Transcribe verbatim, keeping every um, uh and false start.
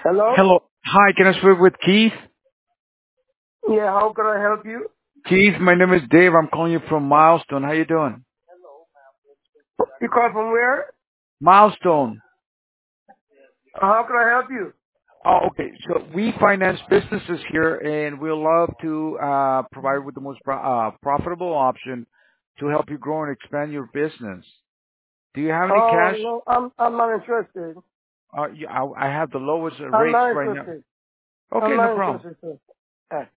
Hello? Hello. Hi, can I speak with Keith? Yeah, how can I help you? Keith, my name is Dave. I'm calling you from Milestone. How you doing? You call from where? Milestone. Uh, How can I help you? Oh, okay. So we finance businesses here, and we love to uh, provide with the most pro- uh, profitable option to help you grow and expand your business. Do you have any Oh, cash? no, I'm I'm not interested. Uh, you- I, I have the lowest uh, I'm rates not right now. interested. I'm Okay, no not problem. interested, sir.